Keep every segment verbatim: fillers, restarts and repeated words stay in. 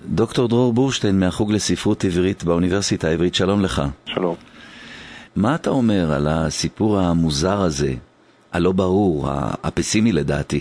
דוקטור דרור בורשטיין מהחוג לספרות עברית באוניברסיטה העברית, שלום לך. שלום. מה אתה אומר על הסיפור המוזר הזה, הלא ברור, הפסימי לדעתי?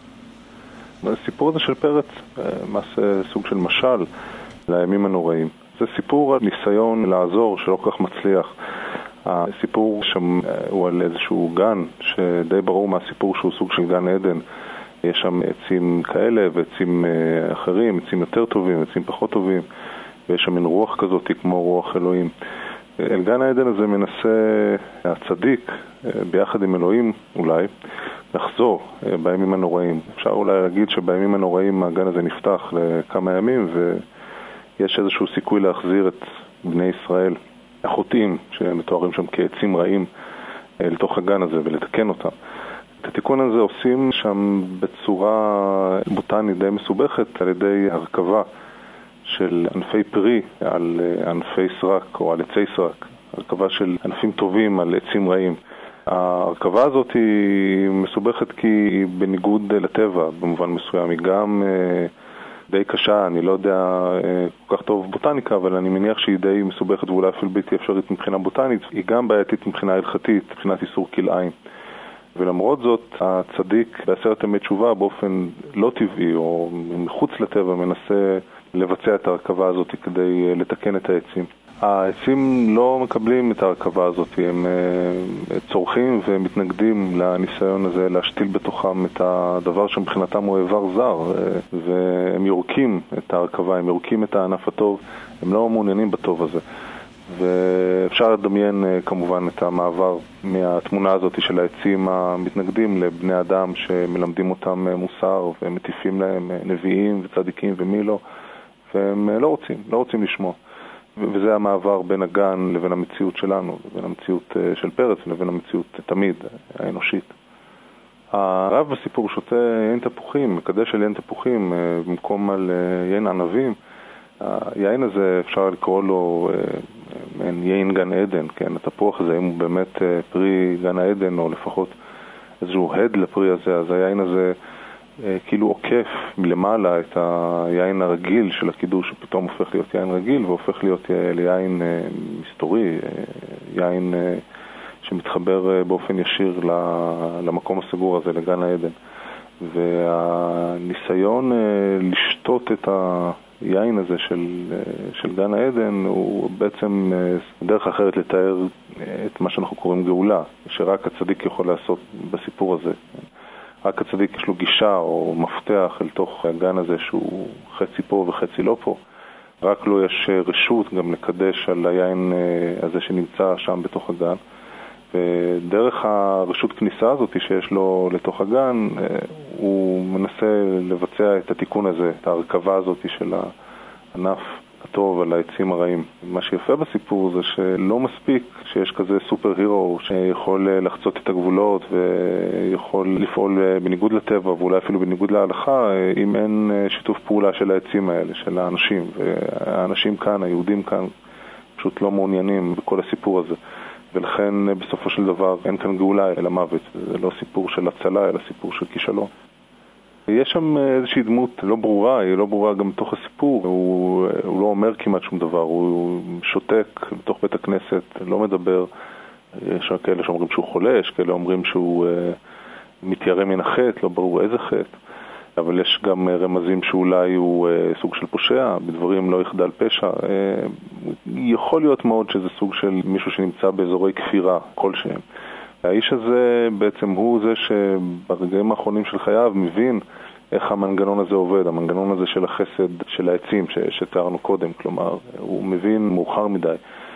הסיפור הזה של פרץ, מעשה סוג של משל לימים הנוראים. זה סיפור על ניסיון לעזור שלא כל כך מצליח. הסיפור שם הוא על איזשהו גן שדי ברור מהסיפור שהוא סוג של גן עדן. יש שם עצים כאלה ועצים אחרים, עצים יותר טובים, עצים פחות טובים, ויש שם מין רוח כזאת כמו רוח אלוהים. אל גן העדן הזה מנסה הצדיק, ביחד עם אלוהים אולי, לחזור בימים הנוראים. אפשר אולי להגיד שבימים הנוראים הגן הזה נפתח לכמה ימים, ויש איזשהו סיכוי להחזיר את בני ישראל, החוטאים שמתוארים שם כעצים רעים, לתוך הגן הזה ולתקן אותם. את התיקון הזה עושים שם בצורה בוטנית די מסובכת על ידי הרכבה של ענפי פרי על ענפי סרק או על עצי סרק, הרכבה של ענפים טובים על עצים רעים. ההרכבה הזאת היא מסובכת כי היא בניגוד לטבע במובן מסוים, היא גם די קשה, אני לא יודע כל כך טוב בוטניקה, אבל אני מניח שהיא די מסובכת ואולי אפילו בלתי אפשרית מבחינה בוטנית, היא גם בעייתית מבחינה הלכתית, מבחינת איסור כלאיים. ולמרות זאת, הצדיק בעשרת ימי תשובה באופן לא טבעי או מחוץ לטבע מנסה לבצע את ההרכבה הזאת כדי לתקן את העצים. העצים לא מקבלים את ההרכבה הזאת, הם צורכים ומתנגדים לניסיון הזה להשתיל בתוכם את הדבר שמבחינתם הוא איבר זר, והם יורקים את ההרכבה, הם יורקים את הענף הטוב, הם לא מעוניינים בטוב הזה. ואפשר לדמיין כמובן את המעבר מהתמונה הזאת של העצים המתנגדים לבני אדם שמלמדים אותם מוסר ומטיפים להם נביאים וצדיקים ומי לא, והם לא רוצים, לא רוצים לשמוע. וזה המעבר בין הגן לבין המציאות שלנו, לבין המציאות של פרץ לבין המציאות תמיד האנושית. הרב בסיפור שותה יין תפוחים, מקדש על יין תפוחים במקום על יין ענבים. היין הזה אפשר לקרוא לו יין גן עדן, כן? התפוח הזה, אם הוא באמת פרי גן העדן או לפחות איזשהו הד לפרי הזה, אז היין הזה כאילו עוקף מלמעלה את היין הרגיל של הקידוש, שפתאום הופך להיות יין רגיל והופך להיות ליין מסתורי, יין שמתחבר באופן ישיר למקום הסגור הזה, לגן העדן. והניסיון לשתות את היין הזה של, של גן העדן הוא בעצם דרך אחרת לתאר את מה שאנחנו קוראים גאולה, שרק הצדיק יכול לעשות בסיפור הזה. רק הצדיק יש לו גישה או מפתח אל תוך הגן הזה שהוא חצי פה וחצי לא פה. רק לו יש רשות גם לקדש על היין הזה שנמצא שם בתוך הגן. ודרך הרשות כניסה הזאת שיש לו לתוך הגן, הוא מנסה לבצע את התיקון הזה, את ההרכבה הזאת של הענף הטוב על העצים הרעים. מה שיפה בסיפור זה שלא מספיק שיש כזה סופר הירו שיכול לחצות את הגבולות ויכול לפעול בניגוד לטבע ואולי אפילו בניגוד להלכה, אם אין שיתוף פעולה של העצים האלה, של האנשים. והאנשים כאן, היהודים כאן, פשוט לא מעוניינים בכל הסיפור הזה. ולכן בסופו של דבר אין כאן גאולה אלא מוות. זה לא סיפור של הצלה אלא סיפור של כישלון. יש שם איזושהי דמות לא ברורה, היא לא ברורה גם בתוך הסיפור. הוא, הוא לא אומר כמעט שום דבר, הוא שותק בתוך בית הכנסת, לא מדבר. יש כאלה שאומרים שהוא חולה, יש כאלה אומרים שהוא מתיירא מן החטא, לא ברור איזה חטא. אבל יש גם רמזים שאולי הוא סוג של פושע, בדברים לא יחדל פשע. יכול להיות מאוד שזה סוג של מישהו שנמצא באזורי כפירה כלשהם. האיש הזה בעצם הוא זה שברגעים האחרונים של חייו מבין איך המנגנון הזה עובד, המנגנון הזה של החסד של העצים שתיארנו קודם. כלומר, הוא מבין מאוחר מדי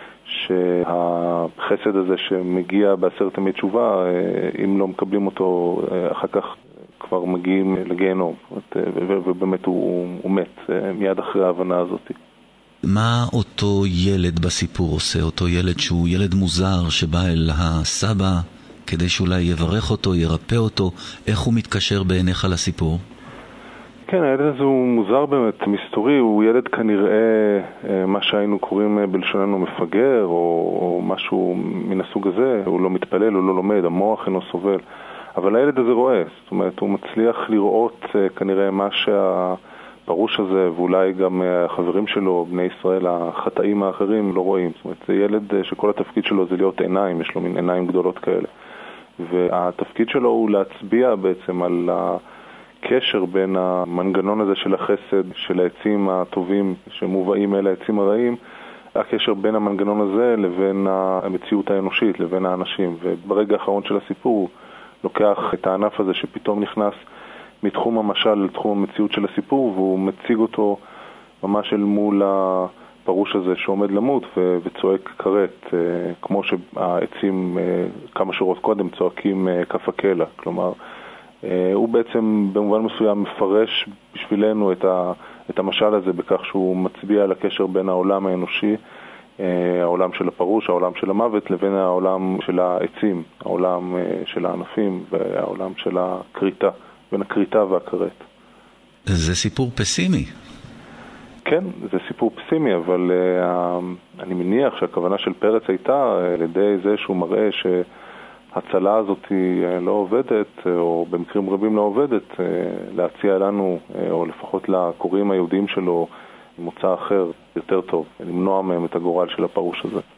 שהחסד הזה שמגיע בעשרת ימי תשובה, אם לא מקבלים אותו אחר כך כבר מגיעים לגיהנום, ובאמת הוא, הוא מת מיד אחרי ההבנה הזאת. מה אותו ילד בסיפור עושה? אותו ילד שהוא ילד מוזר שבא אל הסבא כדי שאולי יברך אותו, ירפא אותו, איך הוא מתקשר בעיניך לסיפור? כן, הילד הזה הוא מוזר באמת, מסתורי, הוא ילד כנראה מה שהיינו קוראים בלשוננו מפגר, או, או משהו מן הסוג הזה, הוא לא מתפלל, הוא לא לומד, המוח אינו סובל. אבל הילד הזה רואה, זאת אומרת, הוא מצליח לראות כנראה מה שה... הפרוש הזה, ואולי גם החברים שלו, בני ישראל, החטאים האחרים, לא רואים. זאת אומרת, זה ילד שכל התפקיד שלו זה להיות עיניים, יש לו מין עיניים גדולות כאלה. והתפקיד שלו הוא להצביע בעצם על הקשר בין המנגנון הזה של החסד, של העצים הטובים שמובאים אל העצים הרעים, הקשר בין המנגנון הזה לבין המציאות האנושית, לבין האנשים. וברגע האחרון של הסיפור הוא לוקח את הענף הזה שפתאום נכנס מתחום המשל לתחום המציאות של הסיפור, והוא מציג אותו ממש אל מול הפרוש הזה שעומד למות ו- וצועק כרת, כמו שהעצים כמה שורות קודם צועקים כף הקלע. כלומר, הוא בעצם במובן מסוים מפרש בשבילנו את, ה- את המשל הזה בכך שהוא מצביע על הקשר בין העולם האנושי, העולם של הפרוש, העולם של המוות, לבין העולם של העצים, העולם של הענפים והעולם של הקריטה, בין הקריטה והכרת. זה סיפור פסימי. כן, זה סיפור פסימי, אבל uh, אני מניח שהכוונה של פרץ הייתה uh, על ידי זה שהוא מראה שהצלה הזאת היא uh, לא עובדת, uh, או במקרים רבים לא עובדת, uh, להציע לנו, uh, או לפחות לקוראים היהודים שלו, מוצא אחר יותר טוב, למנוע מהם את הגורל של הפרוש הזה.